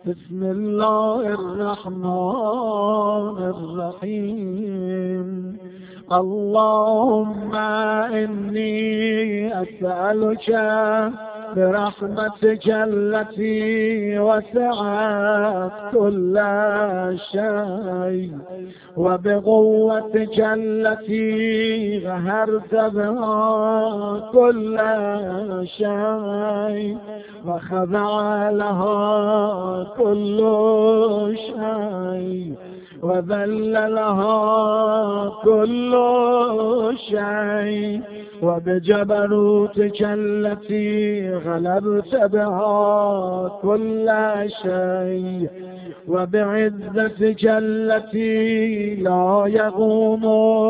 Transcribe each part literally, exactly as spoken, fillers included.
بسم الله الرحمن الرحيم. اللهم إني أسألك برحمتك التي وسعت كل شيء وبقوتك التي قهرت بها كل شيء وخضع لها كل شيء وذل لها كل شيء وبجبروتك التي غلبت بها كل شيء وبعزتك التي لا يقوم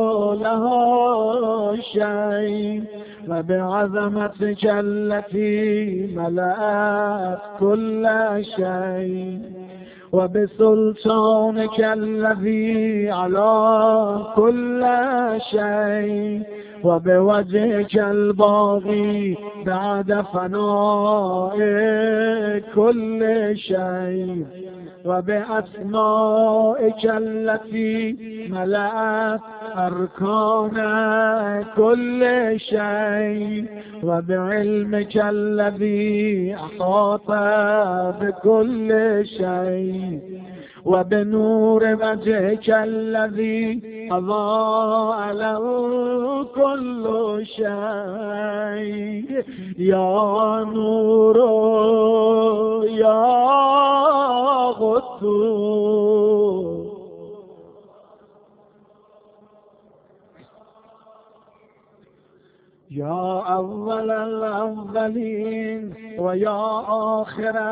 لها شيء وبعظمتك التي ملأت كل شيء وبسلطانك الذي على كل شيء وبوجهك الباغي بعد فناء كل شيء وبأسمائك التي ملأت أركان كل شيء وبعلمك الذي أحاط بكل شيء وبنور وجهك الذي أضاء له كل شيء. يا نور يا غثور يا أول الأولين ويا آخر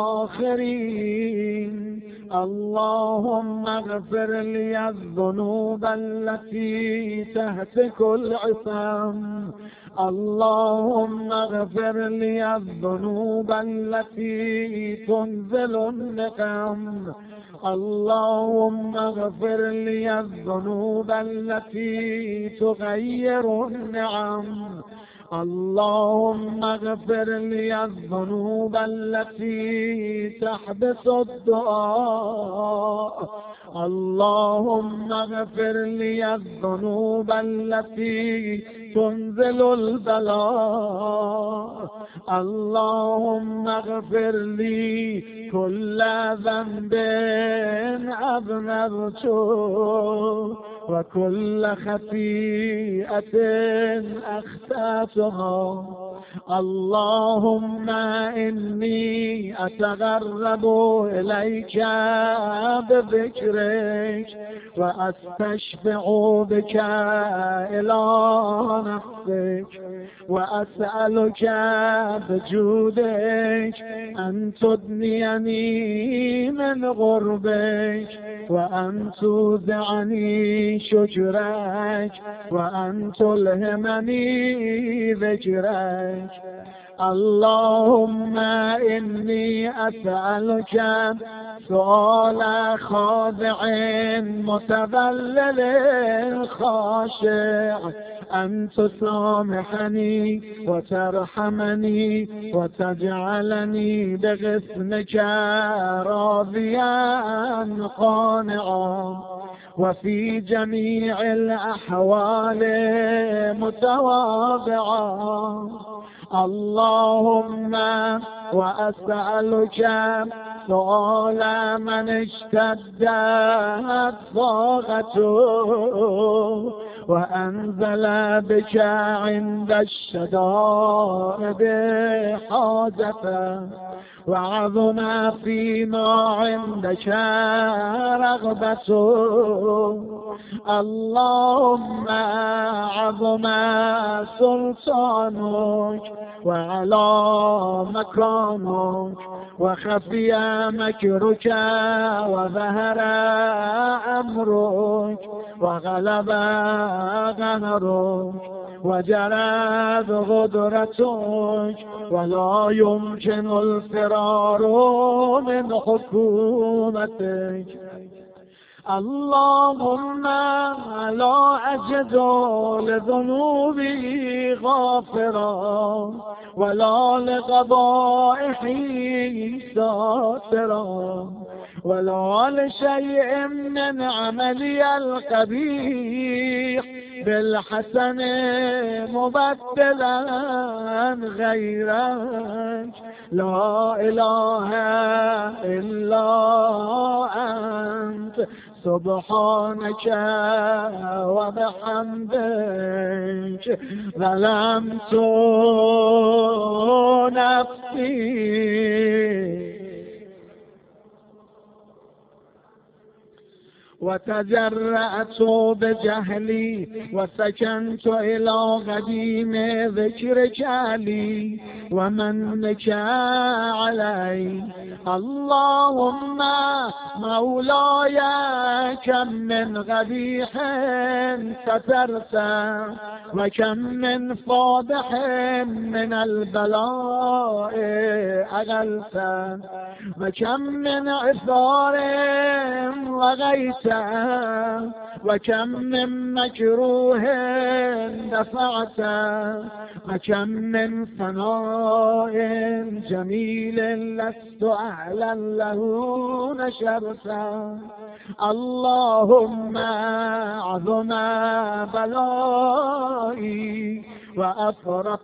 الآخرين. اللهم اغفر لي الذنوب التي تهتك العصام. اللهم اغفر لي الذنوب التي تنزل النقم. اللهم اغفر لي الذنوب التي تغير النعم. اللهم اغفر لي الذنوب التي تحبس الدعاء. اللهم اغفر لي الذنوب التي تنزل البلاء. اللهم اغفر لي كل ذنب أذنبته وكل خطيئة أخطأتها. اللهم إني أتقرب إليك بذكرك وأستشفع بك إلى نفسك وأسألك بجودك أن تدنيني من غربك وأن توزعني شكرك وأن تلهمني ذكرك. اللهم إني أسألك سؤال خاضع متذلل خاشع أن تسامحني وترحمني وتجعلني بغصنك راضيا قانعا وفي جميع الأحوال متواضعا. اللهم وأسألك سؤال من اشتدت ضاغته وأنزل بك عند الشدائد حاجته وعظم فيما عندك رغبته. اللهم عظم سلطانك وعلى مكانك وخفي مكرك وظهر أمرك وغلب قهرك وجرت قدرتك ولا يمكن الفرار من حكومتك. اللهم لا أجد لذنوبي غافرا ولا لقبائحي ساترا ولا لشيء من عملي القبيح بالحسن مبدلا غيرك لا إله إلا أنت سبحانك وبحمدك ظلمت نفسي وتجرأت بجهلي وسكنت إلى قديم ذكرك لي ومنك علي. اللهم مولاي كم من قبيح سترت وكم من فاضح من البلاء أغلت وكم من عثار وغيت وكم من مكروه دفعت وكم من ثناء جميل لست أهلا له نشرت. اللهم عظم بلائي وأفرط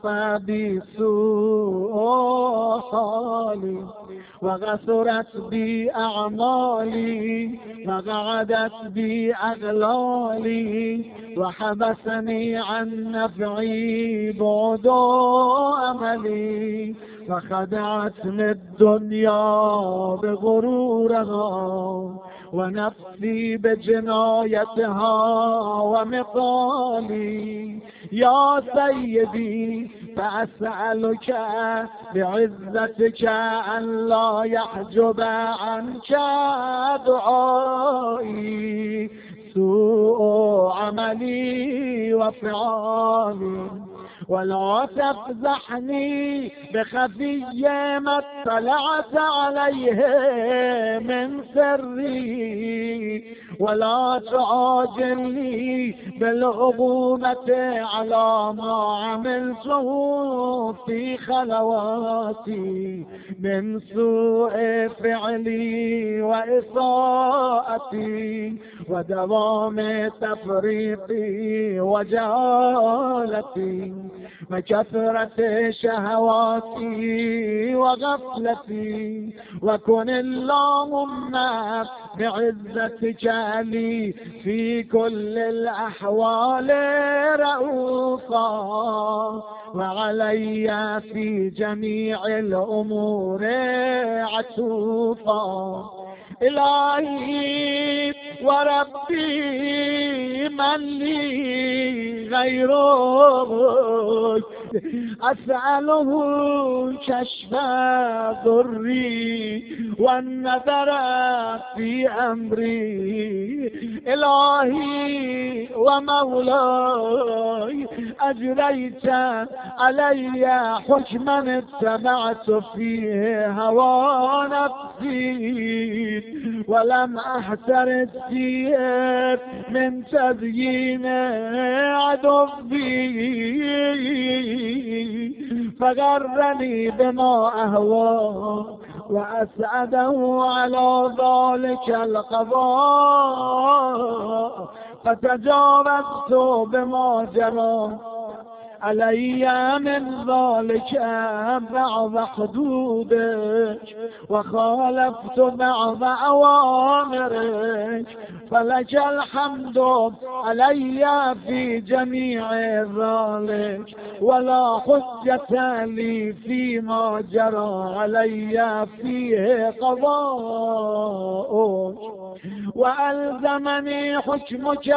بسوء حالي وغثرت بي أعمالي وقعدت بي أغلالي وحبسني عن نفعي بعد أملي وخدعتني الدنيا بغرورها ونفسي بجنايتها ومقالي. يا سيدي فأسألك بعزتك أن لا يحجب عنك دعائي سوء عملي وفعالي ولا تفزحني بخفي ما اطلعت عليه من سري ولا تعاجلني بالعقوبة على ما عملته في خلواتي من سوء فعلي وإساءتي ودوام تفريطي وجهالتي وكثرة شهواتي وغفلتي. وكن اللهم بعزتك لي في كل الأحوال رؤوفا وعلي في جميع الأمور عطوفا. إلهي وربي من لي غيرك أسأله كشف ضري والنظر في أمري. إلهي ومولاي أجريت علي حكما اتبعت فيه هوى نفسي ولم أحترس فيه من تزيين عدوي فغرني بما أهوى وأسعده على ذلك القضاء فتجاوزت بما جرى علي من ذلك بعض حدودك وخالفت بعض أوامرك فلك الحمد علي في جميع ذلك ولا حجة لي فيما جرى علي فيه قضاءك. وألزمني حكمك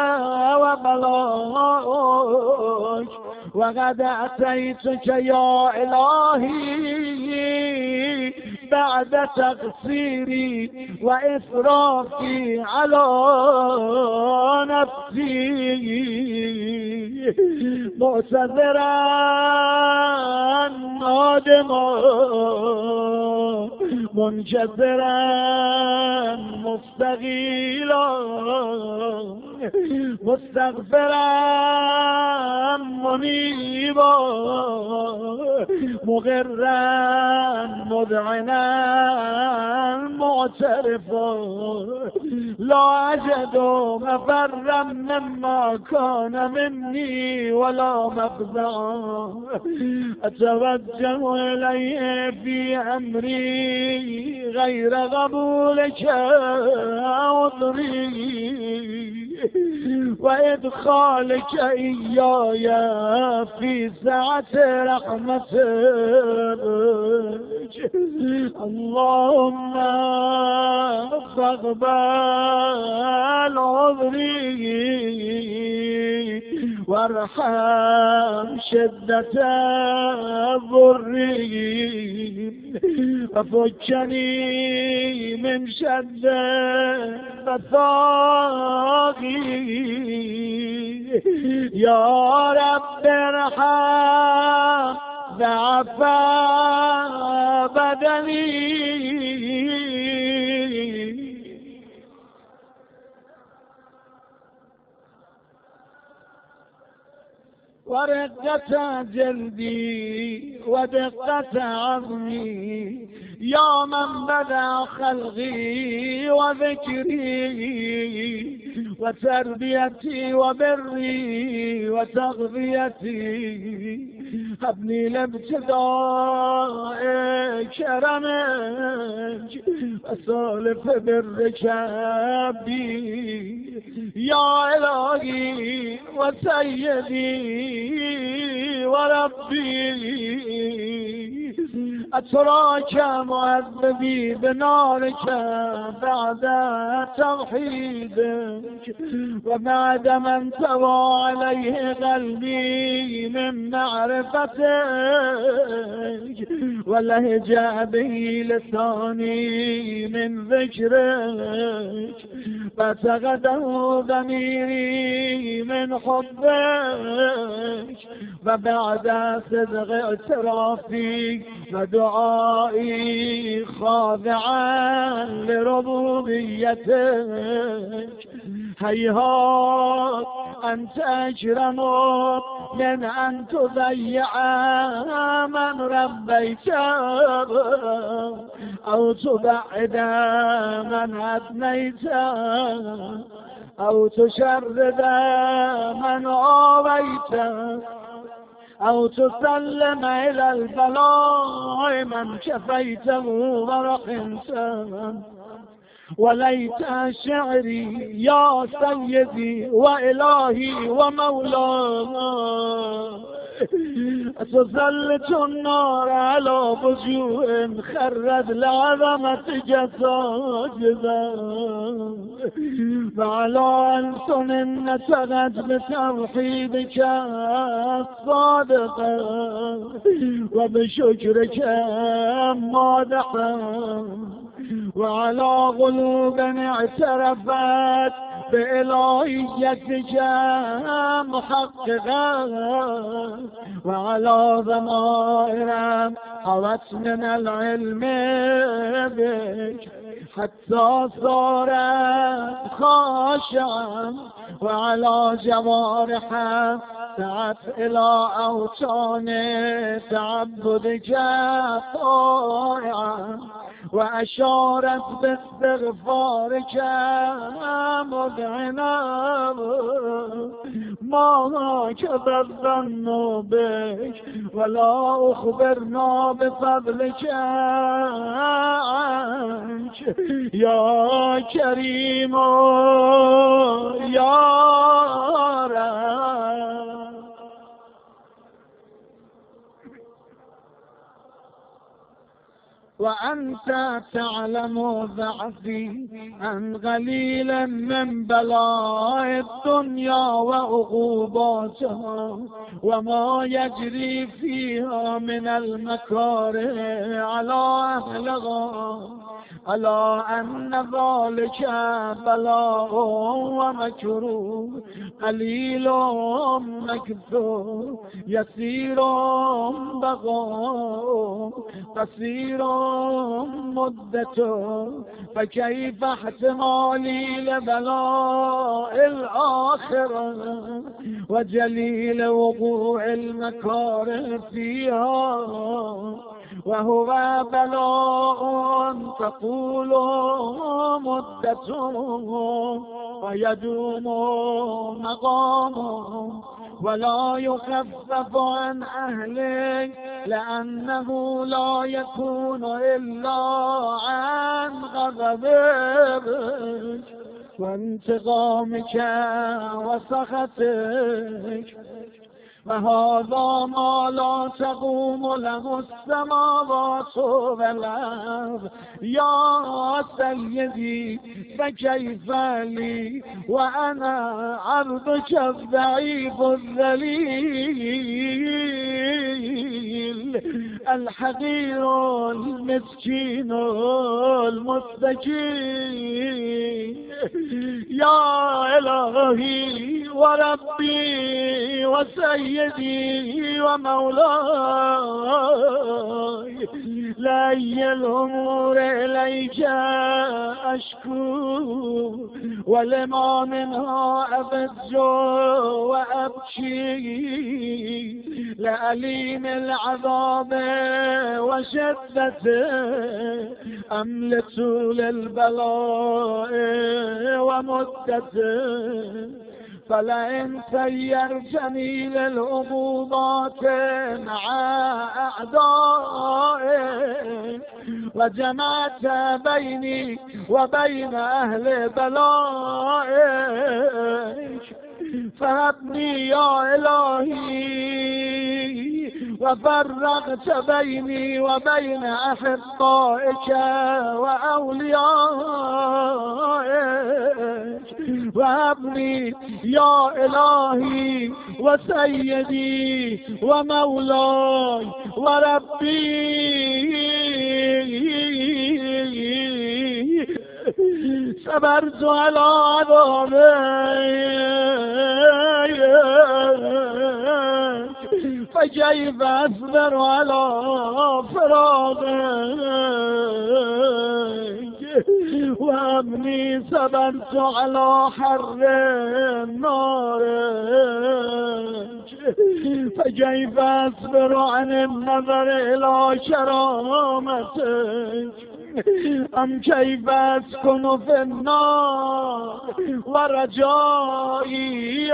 وبلاءك وقد أتيتك يا إلهي بعد تقصيري وإسرافي على نفسي معتذرا نادما منكسرا مستغيلا مستغفرا منيبا مغرا مذعنا معترفا لا أجد مفرا مما كان مني ولا مفزعا أتوجه إليه في أمري غير قبولك عذري وإدخالك إياي في سعة رحمتك اللهم فاقبل عذري وارحم شدة ضري وفكني من شد بثاقي يا رب ارحم ضعف بدني ورقة جلدي ودقة عظمي يا من بدأ خلقي وذكري وتربيتي وبري وتغذيتي هبني لابتداء كرمك وسولف برك بي يا إلهي وسيدي وربي أتراك معذبي بنارك بعد توحيدك وبعد ما انتوى عليه قلبي من معرفتك ولهجا به لساني من ذكرك فتغده ضميري من حبك وبعد صدق اعترافي ودعائي خاضعا لربوبيتك هيهات أنت أجرم من أن تضيع من ربيت أو تبعد من أدنيت أو تشرد من آويت أو تسلم إلى البلاء من كفيته ورحمته وليت شعري يا سيدي وإلهي ومولاي تسلط النار على وجوه خرت لعظمة جساجدا وعلى ألسن نتغت بتوحيدك الصادقة وبشكرك مادحا وعلى قلوب اعترفت بإلهيتك محققا وعلى ضمائر حوت من العلم بك حتى صارت خاشعا وعلى جوارحها سعت إلى أوطان تعبدك طائعا وأشارت باستغفارك مذعنا ما كذب الظن بك ولا أخبرنا بفضلك عنك يا كريم يا رب. وأنت تعلم ضعفي عن قليل من بلاء الدنيا وعقوباتها وما يجري فيها من المكاره على أهلها، على أن ذلك بلاء ومكروه قليل مكثور يسير بقاء قصير مدته، فكيف احتمالي لبلاء الآخرة وجليل وقوع المكاره فيها، وهو بلاء تطول مدته ويدوم مقامه ولا يخفف عن أهله، لأنه لا يكون إلا عن غضبك وانتقامك وسخطك، وهذا ما لا تقوم له السماوات والأرض يا سيدي، فكيف لي وأنا عبدك الضعيف الذليل الحقير المسكين المستكين. يا إلهي وربي وسيدي ومولاي، لأي الأمور إليك أشكو، ولما منها أبج وأبكي، لأليم العذاب وشدته أملت للبلاء ومدته، فلئن سيرتني للعقوبات مع أعدائي وجمعت بيني وبين أهل بلائك، فهبني يا إلهي، وفرقت بيني وبين أحبائك وأوليائك، وهبني يا إلهي وسيدي ومولاي وربي، صبرت على عذابك، فكيف أصبر على فراقك، وأبني صبرت على حر النار، فكيف أصبر عن النظر إلى شرامتك، أم كيف أسكن في النار ورجائي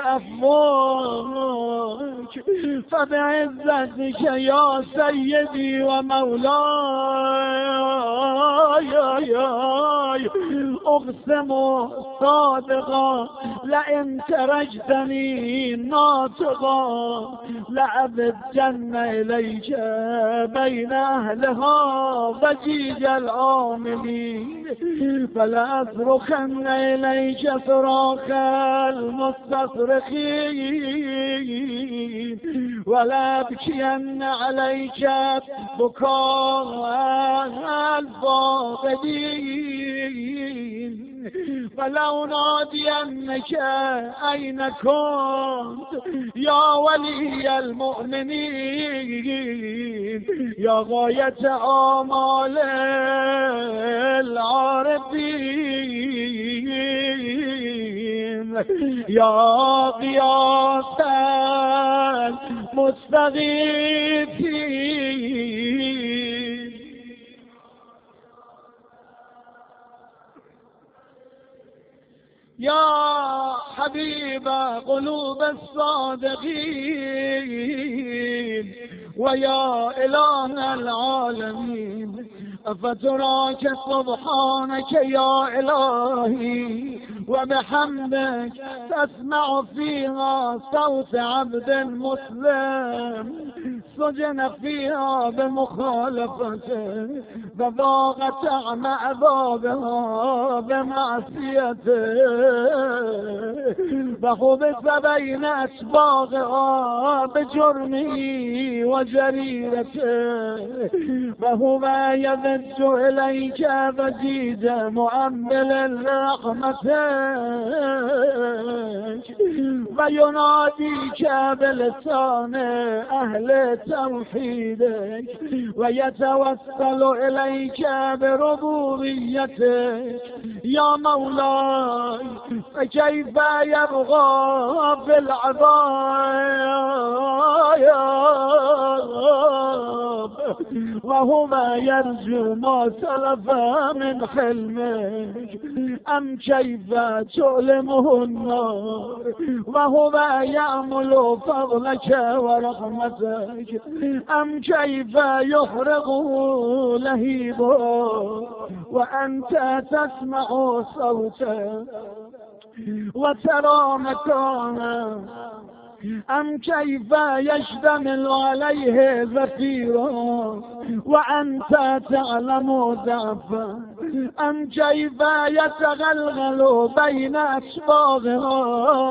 أفواك، فبعزتك يا سيدي ومولاي أقسم صادقا، لئن تركتني ناطقا لأبدن إليك بين أهلها ضجيج العاملين، فلأصرخن إليك صراخ المستصرخين، ولا أبكين عليك بكاء الفاقدين، فلو نادينك أين كنت يا ولي المؤمنين، يا غاية آمال العارفين، يا غياث المستغيثين. يا حبيب قلوب الصادقين، ويا إله العالمين، أفتراك سبحانك يا إلهي وبحمدك تسمع فيها صوت عبد مسلم سجن فيها بمخالفته فذاق طعم عذابها بمعصيته، فحبس بين أسباغها بجرمه وجريرته، فهو يذج إليك فزيد مؤمل رحمتك، ويناديك بلسان أهل توحيدك، ويتوسل إليك بربوبيتك. يا مولاي فكيف يبغى في العذاب وهو يرجو ما سلف من حلمك؟ أم كيف تؤلمه النار وهو يأمل فضلك ورحمتك؟ أم كيف يحرقه لهيبه وأنت تسمع صوته وترى مكانه؟ أم كيف يشتمل عليه زفيره وأنت تعلم ضعفه؟ أم كيف يتغلغل بين أشباهها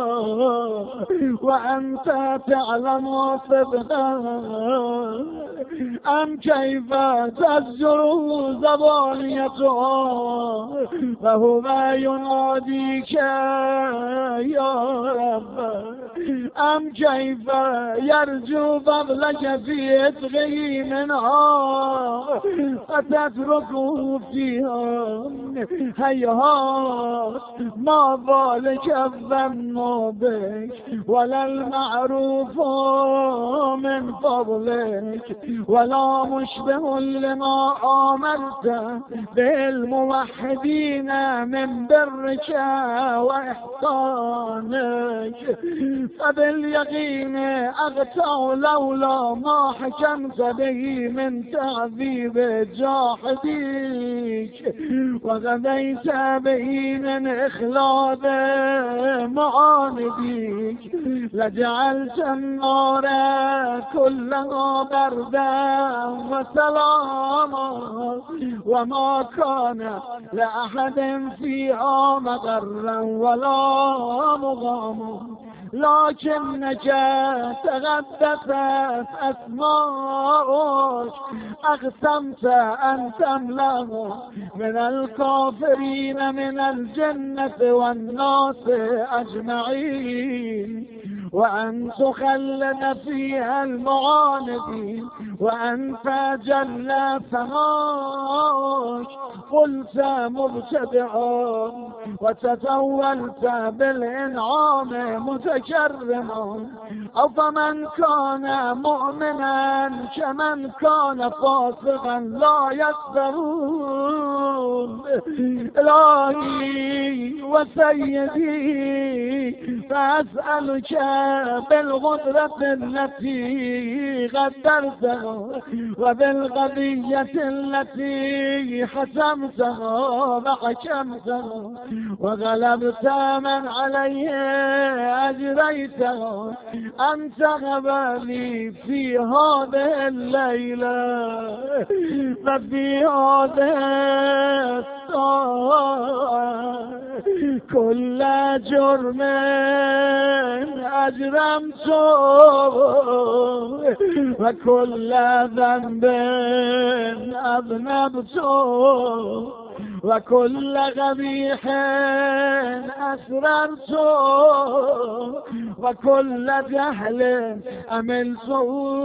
وأنت تعلم صدقه؟ أم كيف تزجر زبانيته وهو يناديك يا رب؟ أم كيف يرجو فضلك في إثغه منها فتتركه فيها؟ هيهات ما بالك الظن بك ولا المعروف من فضلك ولا مشبه لما آمرت بالموحدين من برك وإحسانك. فباليقين أغتع لولا ما حكمت به من تعذيب جاحديك وغديت به من إخلاد معانديك لجعلت النار كلها بردا وسلاما وما كان لأحد فيها مغرا ولا مغاما، لكنك تغدثت أسماؤك أقسمت أن تملأ من الكافرين من الجنة والناس أجمعين، وأن تخلد فيها المعاندين، وأنت جل ثناك قلت مبتدعا وتتولت بالإنعام متكرما. أو فمن كان مؤمنا كمن كان فاسقا لا يستوون. إلهي وسيدي فأسألك بالغدرة التي قدرتها وبالقضية التي حسمتها وحكمتها وغلبت من عليه أجريتها أن تغفر لي في هذه الليلة ففي هذه الساعة كل جرم أجرمته وكل ذنب أذنبته وكل قبيح أسررته وكل جهل أملته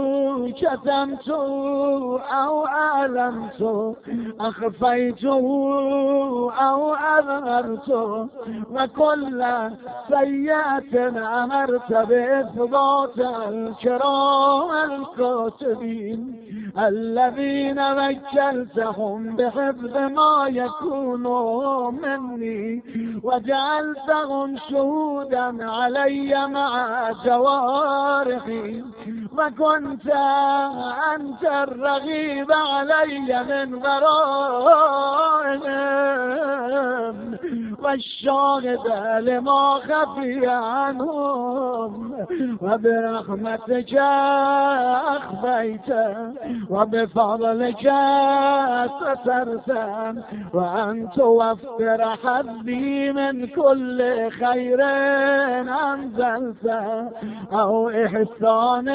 كتمته أو أعلمته أخفيته أو أظهرته وكل سيئة أمرت بإثبات الكرام الكاتبين الذين وكلتهم بحفظ ما يكون مني وجعلتهم شهودا علي مع جوارحي وكنت أنت الرغيب علي من ورائهم والشاهد لما خفي عنهم، وبرحمتك أخفيت وبفضلك سترت، وأن توفر حظي من كل خير أنزلت أو إحسان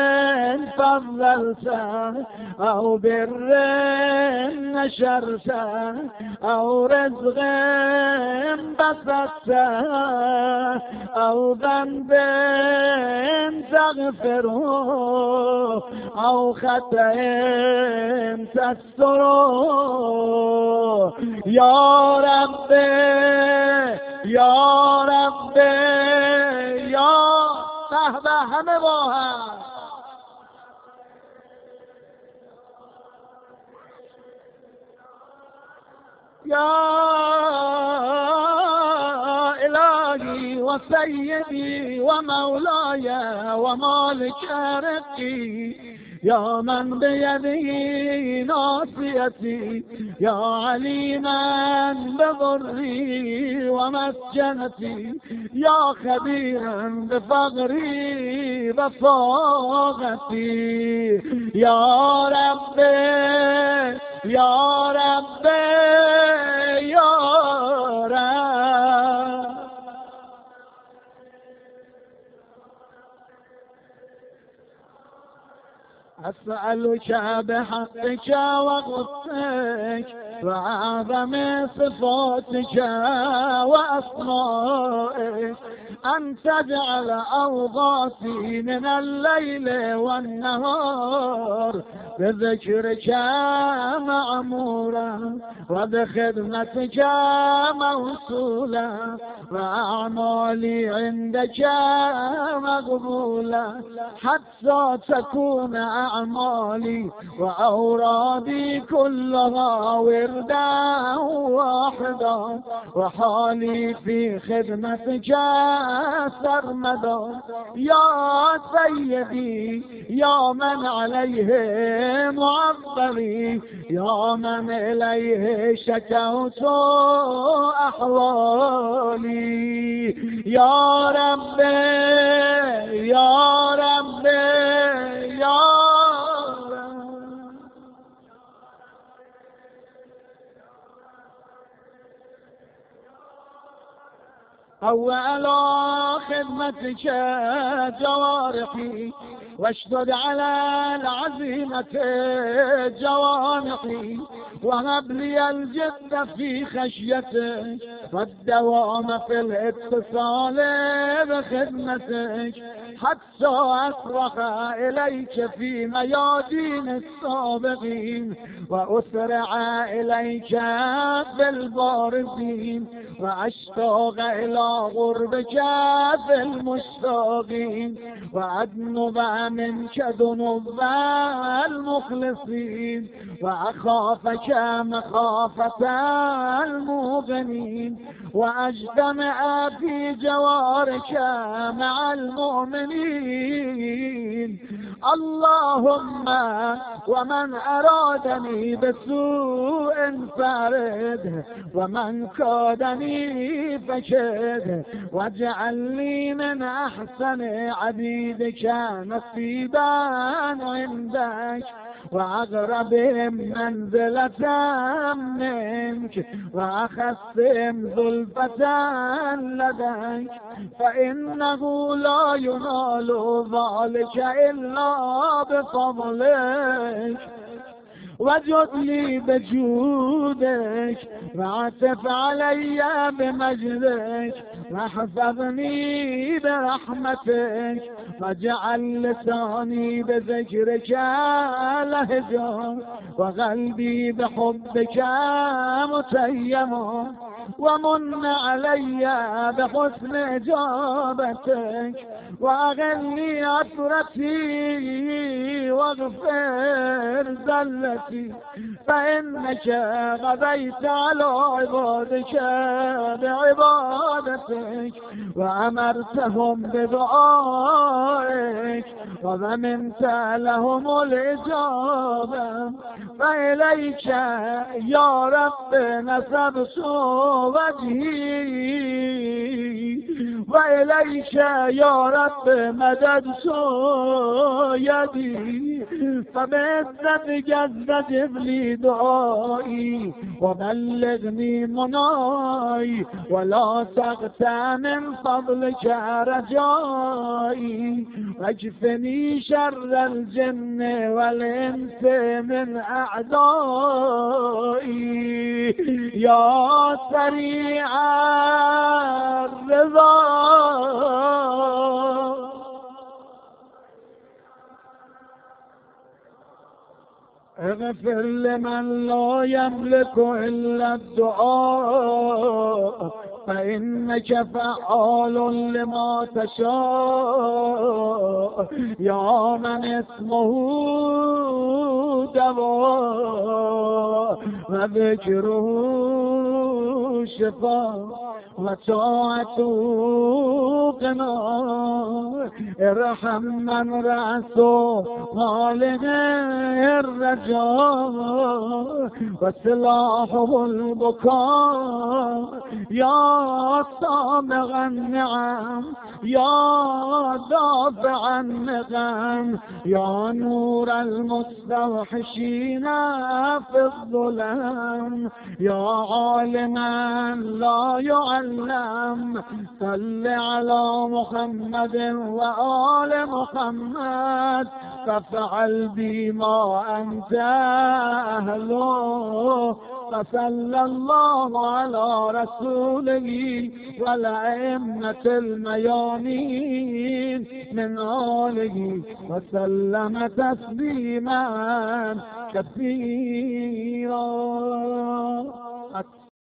فضلت أو بر نشرت أو رزق بسطت أو ذنب تغفره أو خطأ تستره. يا ربي يا ربي يا صحبه همه با هم يا إلهي وسيدي ومولاي ومالك رزقي، يا من بيده ناصيتي، يا عليما بضري ومسجنتي، يا خبيرا بفقري بفاقتي. يا ربي يا ربي يا رب، أسألك بحقك وقدسك وأعظم صفاتك وأسمائك أن تجعل أوقاتي من الليل والنهار بذكرك معمورا وبخدمتك موصولا، وأعمالي عندك مقبولا، حتى تكون أعمالي وأورادي كلها وردا واحدا، وحالي في خدمتك سرمدا. يا سيدي يا من عليه معظمي، يا من إليه شكوت أحوالي. يا ربي يا ربي يا أول خدمتك جوارحي، واشدد على العزيمة جوانحي، وهب لي الجد في خشيتك والدوام في الاتصال بخدمتك، حتى أسرح إليك في ميادين السابقين، وأسرع إليك بالبارزين، وأشتاق إلى غربك في المشتاقين، وأدنب منك ذنوب المخلصين، وأخافك مخافة المؤمنين، وأجتمع في جوارك مع المؤمنين. اللهم ومن أرادني بسوء فارده، ومن كادني فكده، واجعل لي من أحسن عبيدك نصيبا عندك، وأقربهم منزلة منك، وأخصهم زلفة لديك، فإنه لا ينال ذلك إلا بفضلك. وجد لي بجودك، وعتف علي بمجدك، واحفظني برحمتك، واجعل لساني بذكرك لهجا، وقلبي بحبك متيما، ومن علي بحسن إجابتك، وأغني عثرتي واغفر زلتي، فإنك غديت على عبادك بعبادتك، وأمرتهم بدعائك، وضمنت لهم الإجابة، فإليك يا رب نسبت وجهي وإليك يا رب مددت يدي فبعزتك استجب لي دعائي وبلغني مناي ولا تقطع من فضلك رجائي واكفني شر الجن والإنس من أعدائي يا سريع الرضا اغفر لمن لا يملك إلا الدعاء فإنك فعال لما تشاء يا من اسمه دواء وذكره شفاء وطاعته قناع ارحم من رأسه خالق الرجاء وسلاحه البكاء يا سابغ النعم يا دافع النقم يا نور المستوحشين في الظلام يا عالما لا يعلم صل على محمد وآل محمد فافعل بما أنت أهله فصلى الله على رسوله والأئمة الميامين من آله وسلم تسليما كثيرا.